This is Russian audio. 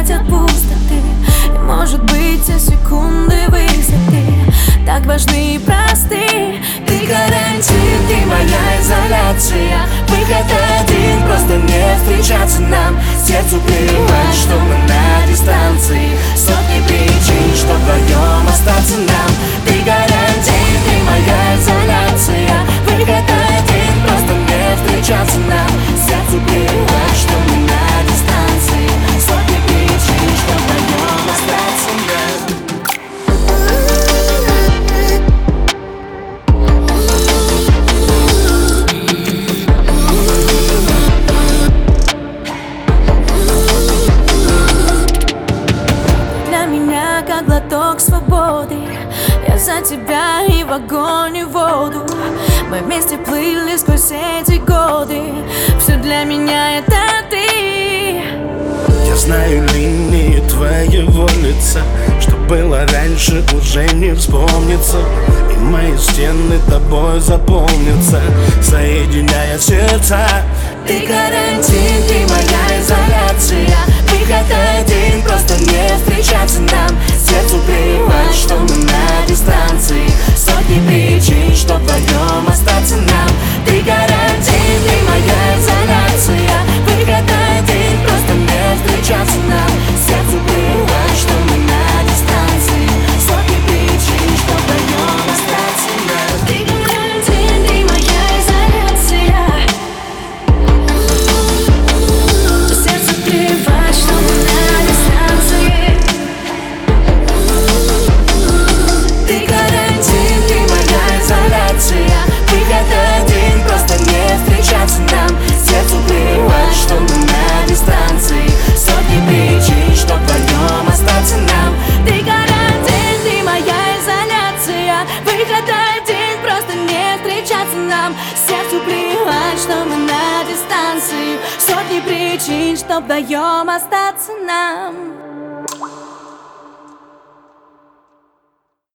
бежать от пустоты. И может быть те секунды высоты так важны и просты. Ты карантин, ты моя изоляция. Выход один, просто не встречаться нам. Сердцу плевать, что мы на дистанции. Сотни причин, что вдвоем остаться нам. Ты карантин, ты моя изоляция. Выход один, просто не встречаться нам. Сердцу плевать, что мы на дистанции. Сотни причин, что вдвоем остаться нам. Как глоток свободы, я за тебя и в огонь, и в воду. Мы вместе плыли сквозь эти годы. Все для меня это ты. Я знаю линии твоего лица. Что было раньше, уже не вспомнится. И мои стены тобой заполнятся, соединяя сердца. Ты карантин, ты моя изоляция. Выход один, просто не встречаться нам. Сердцу плевать, что мы на дистанции. Сотни причин, что вдвоем остаться нам. Ты карантин, ты моя изоляция. Выход один, просто не встречаться нам. Сердцу плевать, что мы на дистанции. Сотни причин, что вдвоем остаться нам. Ты карантин, ты моя изоляция. Сердцу плевать, что мы на дистанции. Ты карантин, ты моя изоляция. Выход один, просто не встречаться нам. Сердцу плевать, что мы на дистанции. Сотни причин, что вдвоем остаться нам. Ты карантин, ты моя изоляция. Выход один, просто не встречаться нам. Сердцу плевать, что мы на дистанции. Сотни причин, что вдвоем остаться нам.